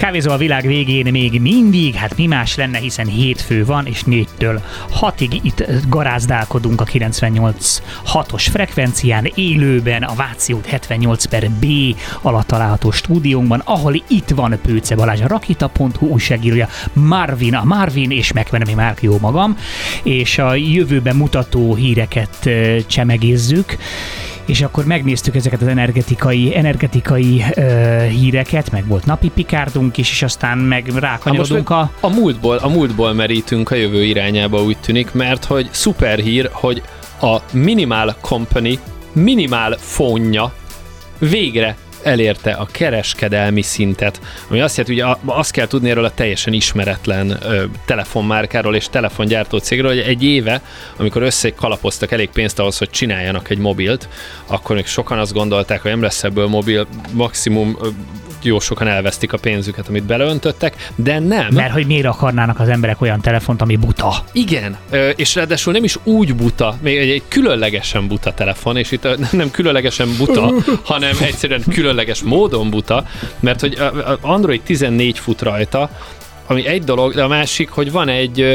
Kávézó a világ végén még mindig, hát mi más lenne, hiszen hétfő van, és 4-től 6-ig itt garázdálkodunk a 98.6-os frekvencián, élőben a Váci út 78/B alatt található stúdiónkban, ahol itt van Pőce Balázs, a Rakita.hu újságírója, a Marvin és McMenemy Márk, jó magam, és a jövőben mutató híreket csemegézzük, és akkor megnéztük ezeket az energetikai híreket, meg volt napi pikárdunk is, és aztán meg rákanyarodunk a múltból merítünk a jövő irányába, úgy tűnik, mert hogy szuper hír, hogy a Minimal Company minimál fónja végre elérte a kereskedelmi szintet, ami azt jelenti, hogy azt kell tudni erről a teljesen ismeretlen telefonmárkáról és telefongyártó cégről, hogy egy éve, amikor összekalapoztak elég pénzt ahhoz, hogy csináljanak egy mobilt, akkor még sokan azt gondolták, hogy nem lesz ebből mobil, maximum jó sokan elvesztik a pénzüket, amit beleöntöttek, de nem. Mert hogy miért akarnának az emberek olyan telefont, ami buta? Igen, és ráadásul nem is úgy buta, még egy különlegesen buta telefon, és itt nem különlegesen buta, hanem egyszerűen különleges módon buta, mert hogy Android 14 fut rajta, ami egy dolog, de a másik, hogy van egy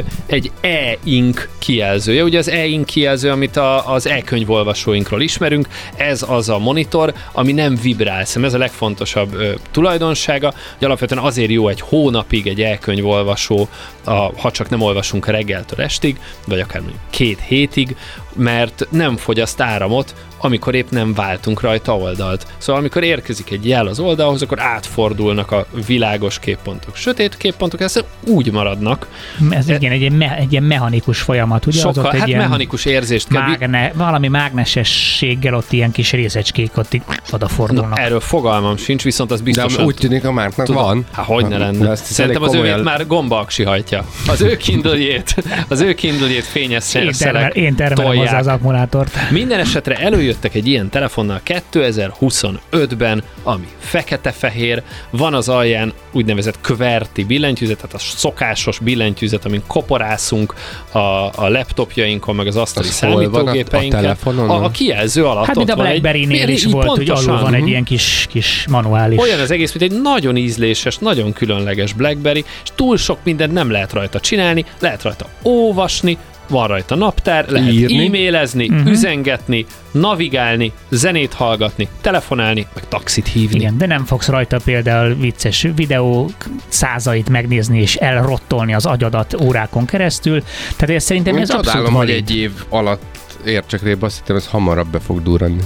e-ink kijelzője. Ugye az e-ink kijelző, amit az e-könyvolvasóinkról ismerünk, ez az a monitor, ami nem vibrál. Ez a legfontosabb tulajdonsága, hogy alapvetően azért jó egy hónapig egy e-könyvolvasó, ha csak nem olvasunk reggeltől estig, vagy akár mondjuk 2 hétig, mert nem fogyaszt áramot, amikor épp nem váltunk rajta oldalt. Szóval amikor érkezik egy jel az oldalhoz, akkor átfordulnak a világos képpontok. Sötét képpontok, ezt úgy maradnak. Ez igen, egy ilyen mechanikus folyamat, ugye? Sokkal, hát mechanikus érzést kell. Valami mágnesességgel ott ilyen kis részecskék ott odafordulnak. Erről fogalmam sincs, viszont az biztosan... De úgy tűnik a Márknak van. Hát hogy ne lenne. Szerintem az őjét már gombaaksi hajtja. Az ő Kindle-jét fényes szelek én termelem hozzá az akkumulátort. Minden esetre előjöttek egy ilyen telefonnal 2025-ben, ami fekete-fehér, van az alján úgynevezett QWERTY billentyűzet, tehát a szokásos billentyűzet, amin koporászunk a laptopjainkon, meg az asztali számítógépeinken. A kijelző alatt hát mint a BlackBerry-nél is volt, hogy alul van egy ilyen kis manuális. Olyan az egész, mint egy nagyon ízléses, nagyon különleges BlackBerry, és túl sok mindent nem lehet rajta csinálni, lehet rajta olvasni, van rajta naptár, lehet e-mailezni, üzengetni, navigálni, zenét hallgatni, telefonálni, meg taxit hívni. Igen, de nem fogsz rajta például vicces videók százait megnézni és elrottolni az agyadat órákon keresztül. Tehát ez szerintem ez abszolút valid. Hogy egy év alatt értsekrébb, azt hittem, ez hamarabb be fog durrani.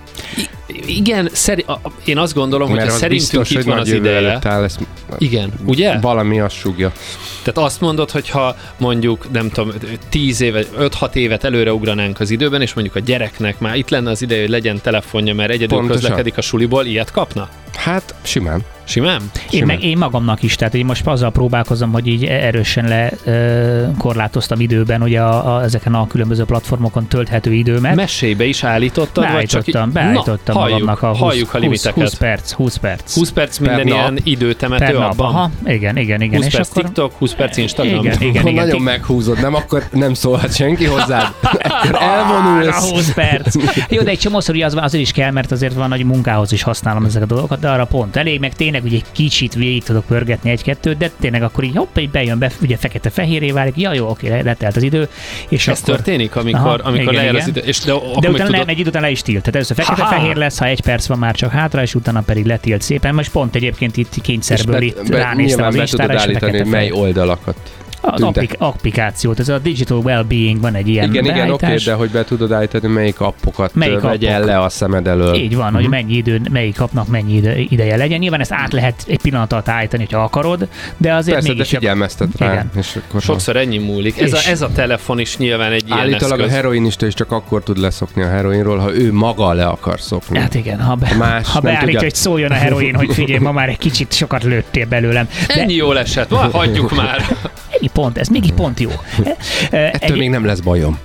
Igen, én azt gondolom, hogy szerintünk biztos, itt van az ideje. Igen, ugye? Valami azt súgja. Tehát azt mondod, hogy ha mondjuk, nem tudom, 10 évet, 5-6 évet előre ugranánk az időben, és mondjuk a gyereknek már itt lenne az ideje, hogy legyen telefonja, mert egyedül közlekedik a suliból, ilyet kapna? Hát simán. Simán? Én magamnak is, tehát én most azzal próbálkozom, hogy így erősen korlátoztam időben ugye ezeken a különböző platformokon tölthető időmet. Mesébe is állítottad? Beállítottam magamnak a 20 perc. 20 perc minden ilyen időtemető abban? Aha, igen. 20 perc TikTok, 20 perc Instagram. Igen. Nagyon meghúzod, nem? Akkor nem szólhat senki hozzád. Akkor elvonulsz. 20 perc. Jó, de egy csomószor azért is kell, mert azért van, hogy munkához is használom ezeket a dolgokat, de arra pont elég, meg tényleg ugye egy kicsit végig tudok pörgetni egy-kettőt, de tényleg akkor így így bejön, ugye fekete-fehérré válik, ja jó, oké, letelt az idő. És ez akkor történik, amikor lejár az idő. És de utána nem, egy idő után le is tilt. Tehát először fekete-fehér lesz, ha 1 perc van már csak hátra, és utána pedig letilt szépen. Most pont egyébként itt kényszerből itt ránéztem az Instára, és állítani, hogy mely oldalakat. Az applikációt, ez a Digital Wellbeing, van egy ilyen beállítás. Igen, oké, de hogy be tudod állítani, melyik appokat vegyen le a szemed elől. Így van, hogy melyik appnak mennyi ideje legyen. Nyilván ezt át lehet egy pillanat alatt állítani, ha akarod, de azért persze, mégis... de figyelmeztet rá. És akkor sokszor ennyi múlik. Ez a telefon is nyilván egy ilyen állítólag a heroinista is csak akkor tud leszokni a heroinról, ha ő maga le akar szokni. Hát igen, ha beállítja, hogy szóljon a heroin, hogy figyelj, ma már egy kicsit sokat lőttél belőlem. Ennyi jól esett, hagyjuk már. Ez még pont jó. Ettől még nem lesz bajom.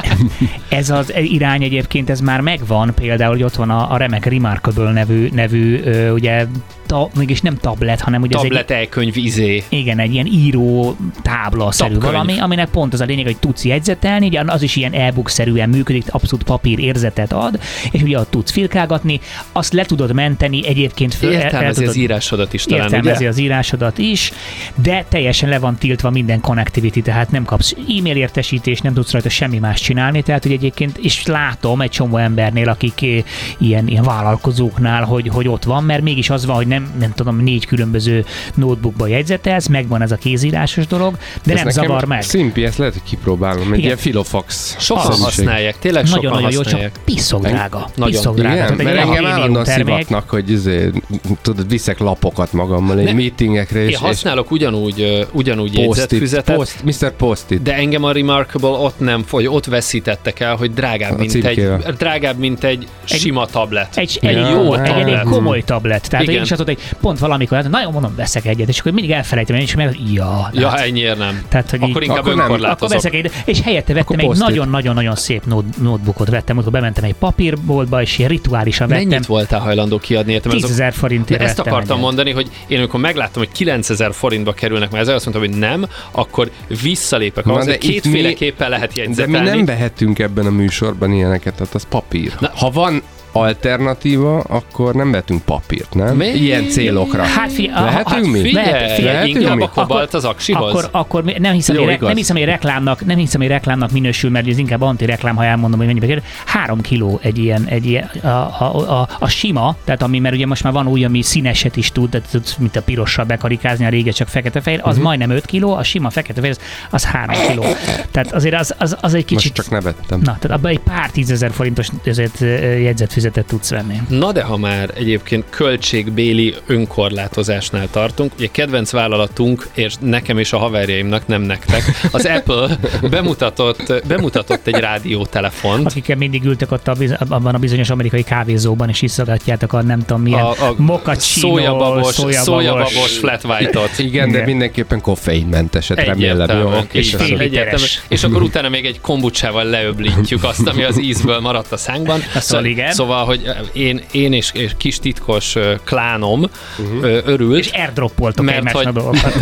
Ez az irány egyébként, ez már megvan, például, hogy ott van a remek Remarkable nevű ugye mégis nem tablet, hanem ugye Tablet, e-könyv, igen, egy ilyen író tábla-szerű Tapkönyv. valami, aminek pont az a lényeg, hogy tudsz jegyzetelni, ugye az is ilyen e-book-szerűen működik, abszolút papír érzetet ad, és ugye ott tudsz filkálgatni, azt le tudod menteni egyébként föl. Értelmezi az írásodat is talán, értelmezi ugye? az írásodat is, de teljesen le van tiltva minden connectivity, tehát nem kapsz e-mail értesítést, nem tudsz rajta semmi más csinálni, tehát hogy egyébként, és látom egy csomó embernél, akik ilyen vállalkozóknál, hogy ott van, mert mégis az van, hogy nem tudom, 4 különböző notebookba jegyzetelsz, megvan ez a kézírásos dolog, de nem zavar meg. Szimpi, ezt lehet, hogy kipróbálom. Egy ilyen filofax. Sokan szerűség. használják, tényleg sokan Nagyon-nagyon jó, használják. csak piszok drága. Nagyon. Piszok drága. Igen, Tehát egy mert olyan engem prémium állandóan termék. szivatnak, hogy tudod, viszek lapokat magammal egy meetingekre, Én és használok ugyanúgy jegyzetfüzetet, Mr. Post-it. de engem a Remarkable ott nem, hogy ott veszítettek el, hogy drágább, mint egy sima tablet. Egy Ja, elég jó, egy tablet. elég komoly tablet. Tehát Igen. én is azt mondom, hogy pont valamikor, hát nagyon mondom, veszek egyet, és akkor mindig elfelejtem, és meg, Ja, ennyiért nem. Tehát, hogy Akkor így- inkább Akkor nem. akkor önkorlátozok. veszek egy, és helyette vettem egy post-it. nagyon-nagyon-nagyon szép notebookot vettem, amikor bementem egy papírboltba, és ilyen rituálisan vettem. Mennyit voltál hajlandó kiadni? Értem, 10 000 forintért ezt vettem akartam egyet. mondani, hogy én amikor megláttam, hogy 9000 forintba kerülnek, mert ezzel azt mondtam, hogy nem, akkor visszalépek ahhoz, Na, hogy de itt kétféleképpen lehet De mi jegyzetelni. nem vehetünk ebben a műsorban ilyeneket, tehát az papír. Na. Ha van alternatíva, akkor nem vehetünk papírt, nem? Mi? Ilyen célokra. Hát figyelj, Lehetünk mi? Figyelj, Lehetünk inkább mi? a kobalt az aksihoz. akkor nem hiszem, Jó, hogy igaz. nem hiszem, hogy reklámnak minősül, mert ez inkább antireklám, ha elmondom, hogy mennyibe kerül. 3 kiló egy ilyen a sima, tehát ami, mert ugye most már van új, ami színeset is tud, tehát tudsz, mint a pirossal bekarikázni, a rége csak fekete-fehér, az majdnem 5 kiló, a sima fekete-fehér az 3 kiló. Tehát azért az egy kicsit... Most csak nevettem. Na, tehát abban egy pár 10 000 forintos jegyzetfüzetet tudsz venni. Na de ha már egyébként költségbéli önkorlátozásnál tartunk, ugye kedvenc vállalatunk, és nekem és a haverjaimnak, nem nektek, az Apple bemutatott egy rádiótelefont. Akikkel mindig ültek ott abban a bizonyos amerikai kávézóban, és iszogatjátok a nem tudom milyen mochaccino, szójababos flat white-ot. Igen, de mindenképpen koffeinmenteset, remélem. Jó, Egyértelműen, oké, és köszönöm. fél literes. egyértelműen. És akkor utána még egy kombucsával leöblítjük azt, ami az ízből maradt a szánkban. Szóval igen. Szóval, hogy én és kis titkos klánom örült. És airdroppoltok Mert egymásnak hogy- dolgokat.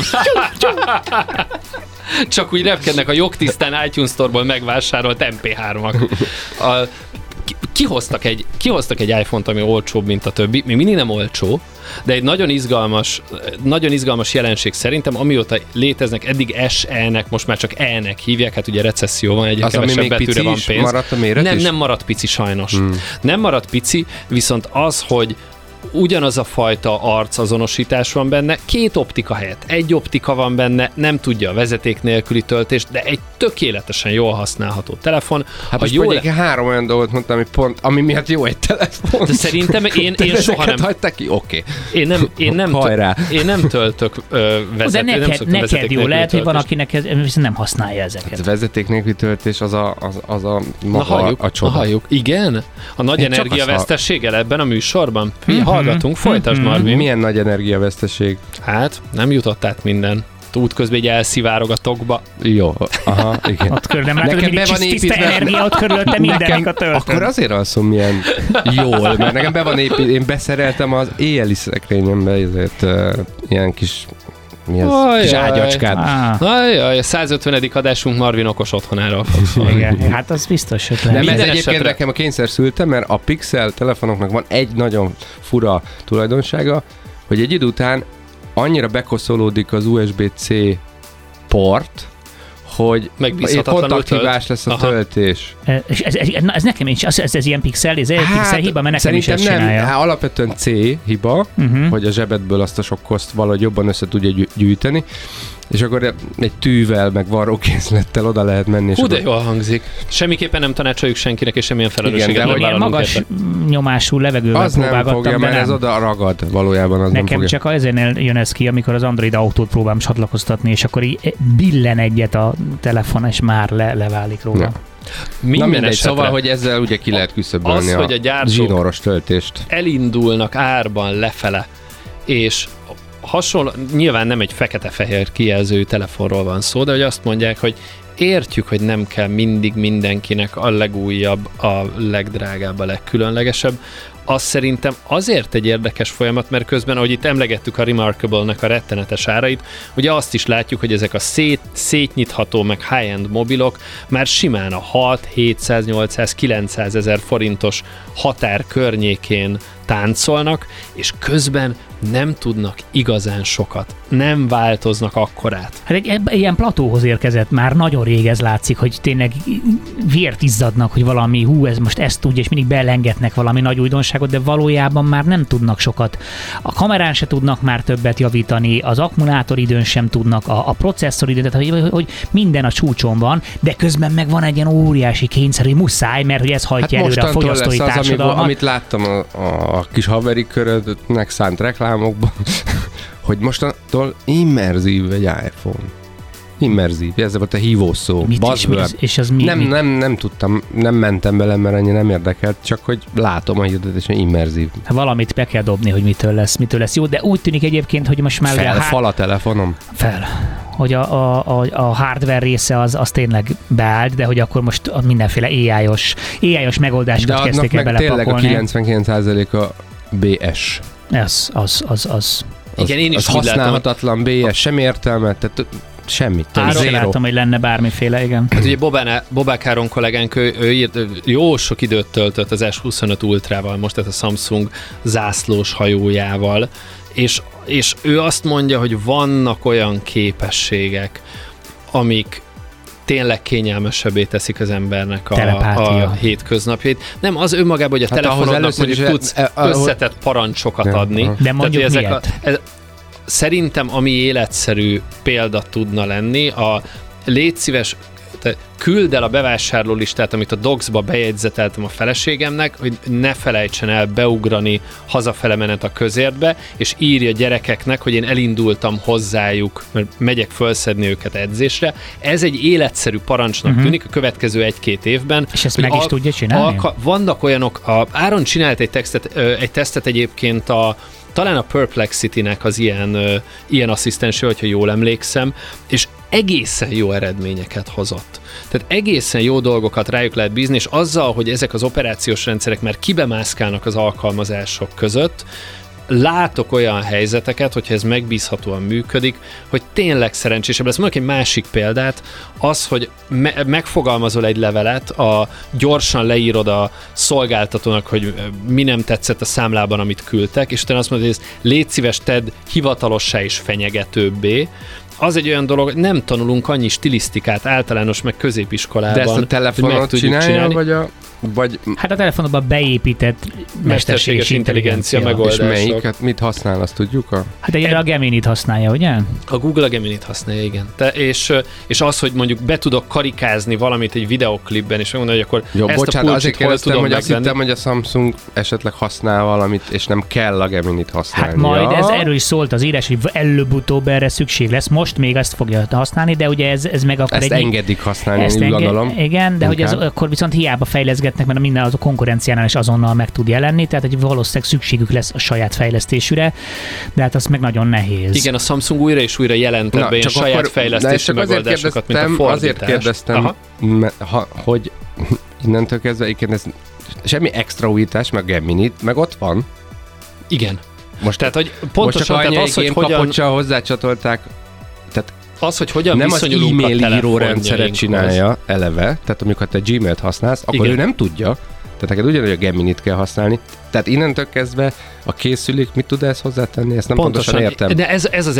Csak úgy repkednek a jogtisztán iTunes Store-ból megvásárolt MP3-ak. Kihoztak egy iPhone-t, ami olcsóbb, mint a többi. Még mindig nem olcsó, de egy nagyon izgalmas jelenség szerintem, amióta léteznek, eddig SE-nek, most már csak E-nek hívják, hát ugye recesszió van, egyre Az, ami kevesebb még betűre pici van is, pénz. maradt a méret is? Nem maradt pici sajnos. Nem maradt pici, viszont az, hogy ugyanaz a fajta arcazonosítás van benne, 2 optika helyett 1 optika van benne, nem tudja a vezeték nélküli töltést, de egy tökéletesen jól használható telefon. Hát Ha most jól mondjuk 3 olyan dolgot mondtam, ami miatt jó egy telefon. de szerintem én soha ezeket nem... hagyták ki? Oké. Hajrá. Én nem töltök De vezető, nem neked, szoktam neked vezeték jó, nélküli lehet, hogy van, töltést. akinek ez viszont nem használja A ezeket. vezeték nélküli töltés az a Na halljuk, a csoda. halljuk. Igen? A nagy Én csak energiavesztességgel ebben a műsorban? Hallgatunk, folytasd, Marvin. Milyen nagy energiaveszteség. Hát, nem jutott át minden. Útközben így elszivárog a tokba. Jó, aha, igen. Ott körül nem látod, Nekem hogy be van tiszta építve- energia ott körülötte mindenik a töltőn. Akkor azért alszom milyen jól, mert nekem be van építve, én beszereltem az éjjeli szekrényembe ezért ilyen kis kis Ajaj. ágyacskát. Ajaj, a 150. adásunk Marvin okos otthonáról fog szólni. Igen, hát az biztos ötlet. Nem, ez Minden egyébként esetre. nekem a kényszer szülte, mert a Pixel telefonoknak van egy nagyon fura tulajdonsága, hogy egy idő után annyira bekoszolódik az USB-C port, hogy Megbízhatatlanul kontakthibás tölt. lesz a Aha. töltés. És ez nekem is, ez ilyen pixel, ez egy pixel hiba, mert nekem is ezt szerintem csinálja. Hát alapvetően C hiba, hogy a zsebedből azt a sok koszt valahogy jobban össze tudja gyűjteni, és akkor egy tűvel, meg varrókészlettel oda lehet menni. És Hú, de akkor- jól hangzik. Semmiképpen nem tanácsoljuk senkinek, és semmilyen felelősséget Igen, de nem hogy Ilyen vállalunk magas érte. nyomású levegővel Az nem próbálgattam, fogja, de mert nem. ez oda ragad valójában, az nem Nekem fogja. csak azért jön ez ki, amikor az Android autót próbálom csatlakoztatni, és akkor így billen egyet a telefon, és már leválik róla. Na. Minden Na mindegy, esetre szóval, hogy ezzel ugye ki lehet küszöbölni az, hogy a gyártók zsinóros töltést. elindulnak árban lefele, és hasonló, nyilván nem egy fekete-fehér kijelző telefonról van szó, de hogy azt mondják, hogy értjük, hogy nem kell mindig mindenkinek a legújabb, a legdrágább, a legkülönlegesebb. az szerintem azért egy érdekes folyamat, mert közben, ahogy itt emlegettük a Remarkable-nek a rettenetes árait, ugye azt is látjuk, hogy ezek a szétnyitható, meg high-end mobilok már simán a 6, 700, 800, 900 ezer forintos határ környékén táncolnak, és közben nem tudnak igazán sokat. Nem változnak akkorát. Hát egy ilyen platóhoz érkezett már nagyon rég, ez látszik, hogy tényleg vért izzadnak, hogy valami, ez most ezt tudja, és mindig belengetnek valami nagy újdonságot, de valójában már nem tudnak sokat. A kamerán se tudnak már többet javítani, az akkumulátoridőn sem tudnak, a processzoridőn, tehát hogy minden a csúcson van, de közben meg van egy ilyen óriási kényszer, hogy muszáj, mert hogy ez hajtja előre a fogyasztói társadalmat. Amit láttam a kis haveri körödnek szánt reklámokban, hogy mostantól immerzív egy iPhone. Immerzív, ez volt a hívószó. És az mi? Nem tudtam, nem mentem bele, mert annyi nem érdekelt, csak hogy látom a hirdetésen immerzív. Valamit be kell dobni, hogy mitől lesz jó, de úgy tűnik egyébként, hogy most már... Felfal a telefonom? Hogy a hardware része az tényleg beállt, de hogy akkor most mindenféle AI-os megoldásokat kezdték el belepakolni. De tényleg a 99% a BS. Az. Igen, én is az használhatatlan BS, sem értelme, tehát semmit. Áron láttam, hogy lenne bármiféle, igen. Hát ugye Bobák Áron kollégánk, ő írt, jó sok időt töltött az S25 Ultrával, most tehát a Samsung zászlós hajójával, és ő azt mondja, hogy vannak olyan képességek, amik tényleg kényelmesebbé teszik az embernek a hétköznapjait. Nem, az önmagában, hogy a telefonodnak mondjuk tudsz összetett parancsokat adni. De mondjuk miért? Szerintem, ami életszerű példa tudna lenni, légy szíves, küld el a bevásárlólistát, amit a Docs-ba bejegyzeteltem a feleségemnek, hogy ne felejtsen el beugrani hazafele menet a közértbe, és írja gyerekeknek, hogy én elindultam hozzájuk, mert megyek fölszedni őket edzésre. Ez egy életszerű parancsnak tűnik a következő 1-2 évben. És ezt meg is tudja csinálni? Vannak olyanok, Áron csinált egy tesztet egyébként talán a Perplexity-nek az ilyen asszisztense, hogyha jól emlékszem, és egészen jó eredményeket hozott. Tehát egészen jó dolgokat rájuk lehet bízni, és azzal, hogy ezek az operációs rendszerek már kibemászkálnak az alkalmazások között, látok olyan helyzeteket, hogyha ez megbízhatóan működik, hogy tényleg szerencsésebb lesz. Mondok egy másik példát, az, hogy megfogalmazol egy levelet, gyorsan leírod a szolgáltatónak, hogy mi nem tetszett a számlában, amit küldtek, és utána azt mondod, hogy ezt légy szíves, tedd hivatalossá és fenyegetőbbé. Az egy olyan dolog, nem tanulunk annyi stilisztikát általános meg középiskolában. De ezt a telefonot csinálja, vagy... Hát a telefonodban beépített mesterséges intelligencia megoldások. És melyiket, mit használ, azt tudjuk? Hát egyre a Geminit használja, ugye? A Google a Geminit használja, igen. És az, hogy mondjuk be tudok karikázni valamit egy videoklipben, és megmondani, hogy akkor jó, ezt bocsánat, a pulcsit hol tudom megvenni. Azt hittem, hogy a Samsung esetleg használ valamit, és nem kell a Geminit használni. Hát majd erről is szólt az írás, hogy előbb-utóbb erre szükség lesz. Most még ezt fogja használni, de ugye ez meg akkor ezt engedik használni, én gondolom. Igen, de hogy ez akkor viszont hiába fejleszgetnek, mert minden az a konkurenciánál is azonnal meg tud jelenni, tehát hogy valószínűleg szükségük lesz a saját fejlesztésűre, de hát az meg nagyon nehéz. Igen, a Samsung újra és újra jelentett be ilyen saját fejlesztési megoldásokat, mint a fordítás. Azért kérdeztem, hogy innentől kezdve, ez semmi extra újítás, meg Geminit, meg ott van. Igen. Most tehát, hogy pontosan most tehát az, hogy hogyan... kapocsal hozzácsatolták, tehát az, hogy hogyan nem az e-mail írórendszeret csinálja eleve, tehát amikor te Gmailt használsz, akkor ő nem tudja, tehát neked ugyanúgy a Geminit kell használni. Tehát innentől kezdve a készülék mit tud ezt hozzátenni? Ezt nem pontosan értem. De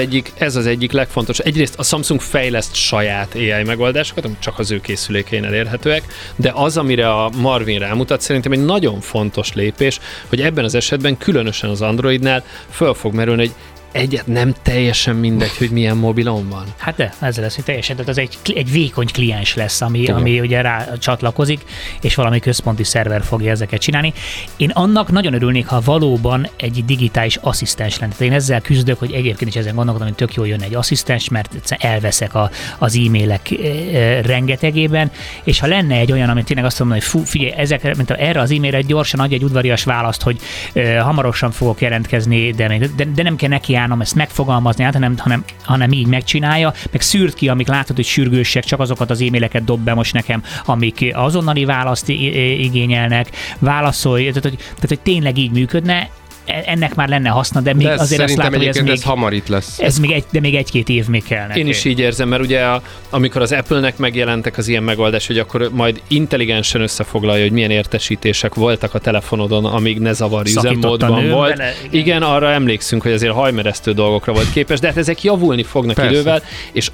ez az egyik legfontosabb. Egyrészt a Samsung fejleszt saját AI megoldásokat, amik csak az ő készülékein elérhetőek, de az, amire a Marvin rámutat, szerintem egy nagyon fontos lépés, hogy ebben az esetben, különösen az Androidnál föl fog merülni, hogy nem teljesen mindegy, hogy milyen mobilon van. Hát de, ez lesz, hogy teljesen, tehát az egy vékony kliens lesz, ami ugye rá csatlakozik, és valami központi szerver fogja ezeket csinálni. Én annak nagyon örülnék, ha valóban egy digitális asszisztens lenne. Tehát én ezzel küzdök, hogy egyébként is ezen gondolkodom, hogy tök jól jön egy asszisztens, mert elveszek az e-mailek rengetegében, és ha lenne egy olyan, amit tényleg azt mondom, hogy figyelj, mint erre az e-mailre gyorsan adj egy udvarias választ, hogy hamarosan fogok jelentkezni, de nem kell neki kívánom ezt megfogalmazni, hanem így megcsinálja, meg szűrt ki, amik látod, hogy sürgősek, csak azokat az e-maileket dob be most nekem, amik azonnali választ igényelnek, válaszolj, tehát hogy tényleg így működne. Ennek már lenne haszna, de még azért azt látom, hogy ez hamar itt lesz. De még 1-2 év még kell neki. Én is így érzem, mert ugye amikor az Apple-nek megjelentek az ilyen megoldás, hogy akkor majd intelligensen összefoglalja, hogy milyen értesítések voltak a telefonodon, amíg ne zavarj üzemmódban volt. Bele, igen, arra emlékszünk, hogy azért hajmeresztő dolgokra volt képes, de hát ezek javulni fognak idővel, és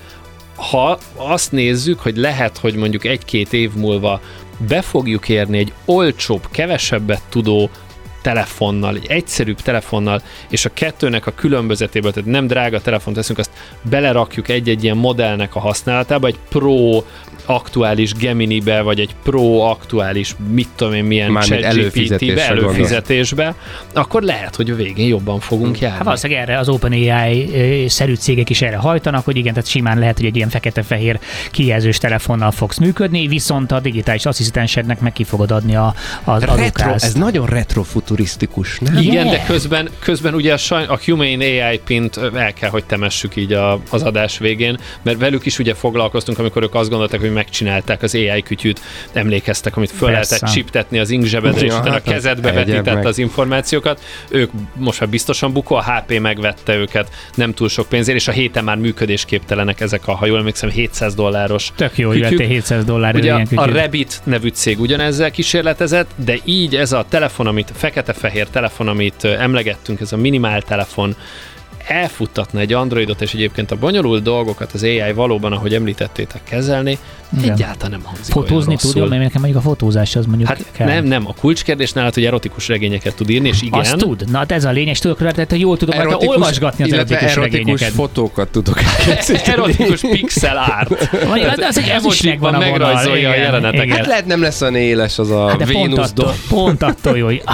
ha azt nézzük, hogy lehet, hogy mondjuk 1-2 év múlva be fogjuk érni egy olcsóbb, kevesebbet tudó telefonnal, egy egyszerűbb telefonnal, és a kettőnek a különbözetéből, tehát nem drága telefont teszünk, azt belerakjuk egy-egy ilyen modellnek a használatába, egy Pro aktuális Gemini-be, vagy egy Pro aktuális, mit tudom én, milyen ChatGPT-be, előfizetésbe, akkor lehet, hogy a végén jobban fogunk járni. Hát valószínűleg erre az OpenAI-szerű cégek is erre hajtanak, hogy igen, tehát simán lehet, hogy egy ilyen fekete-fehér kijelzős telefonnal fogsz működni, viszont a digitális asszisztensednek meg ki fogod adni az adukást. Ez nagyon retrofuturisztikus, nem? Igen, de közben ugye a Humane AI pint el kell, hogy temessük így az adás végén, mert velük is ugye foglalkoztunk, amikor ők azt gondolták, hogy megcsinálták az AI kütyűt, emlékeztek, amit föl lehetett csiptetni az inkzsebedre, és utána a kezedbe vetített az információkat. Ők most már biztosan bukó, a HP megvette őket nem túl sok pénzért, és a héten már működésképtelenek ezek a, ha jól emlékszem, $700. Tök jó, hogy vettél $700 ugye ilyen kütyűt. A Rabbit nevű cég ugyanezzel kísérletezett, de így ez a telefon, fekete-fehér telefon, amit emlegettünk, ez a minimál telefon, elfuttatna egy Androidot, és egyébként a bonyolult dolgokat az AI valóban, ahogy említettétek, kezelni, egyáltalán nem hangzik fotózni tudja, mert nekem mondjuk a fotózás az mondjuk hát kell. Nem, a kulcskérdés nálad, hogy erotikus regényeket tud írni, és igen. Azt tud, na ez a lényeg, tudok rá, tehát jól tudom olvasgatni az erotikus regényeket. Fotókat tudok erotikus pixel art. Az egy emojikban megrajzolja a jeleneteket. Hát lehet nem lesz olyan éles az a Vénusz dob. Pont attól jó, hogy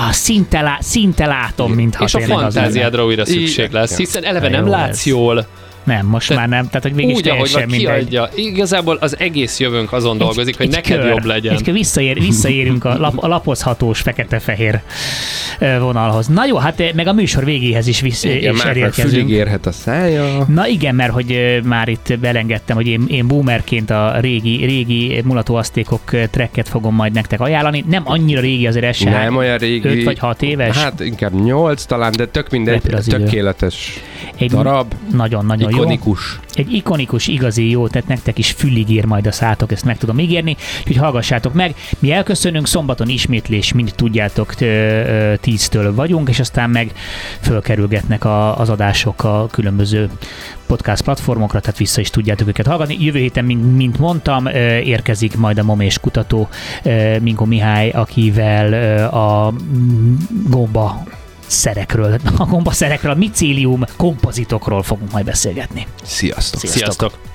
szinte látom, mintha és a fantáziádra újra szükség lesz, hiszen eleve nem látsz jól. Nem, most már nem, tehát hogy mégis teljesen mindegy. Igazából az egész jövőnk azon dolgozik, hogy neked jobb legyen. Visszaérünk a lapozhatós fekete-fehér vonalhoz. Na jó, hát meg a műsor végéhez is elérkezünk. Fülig érhet a szája. Na igen, mert hogy már itt belengedtem, hogy én boomerként a régi mulatóasztékok tracket fogom majd nektek ajánlani. Nem annyira régi azért ez sem. Nem olyan régi. 5 vagy 6 éves. Hát inkább 8 talán, de tök mindegy, tökéletes darab. Nagyon ikonikus. Jó. Egy ikonikus, igazi jó, tehát nektek is fülig ér majd a szátok, ezt meg tudom ígérni, úgyhogy hallgassátok meg. Mi elköszönünk, szombaton ismétlés, mind tudjátok, 10-től vagyunk, és aztán meg fölkerülgetnek az adások a különböző podcast platformokra, tehát vissza is tudjátok őket hallgatni. Jövő héten, mint mondtam, érkezik majd a momés kutató Minkó Mihály, akivel a gombaszerekről, a micélium kompozitokról fogunk majd beszélgetni. Sziasztok! Sziasztok!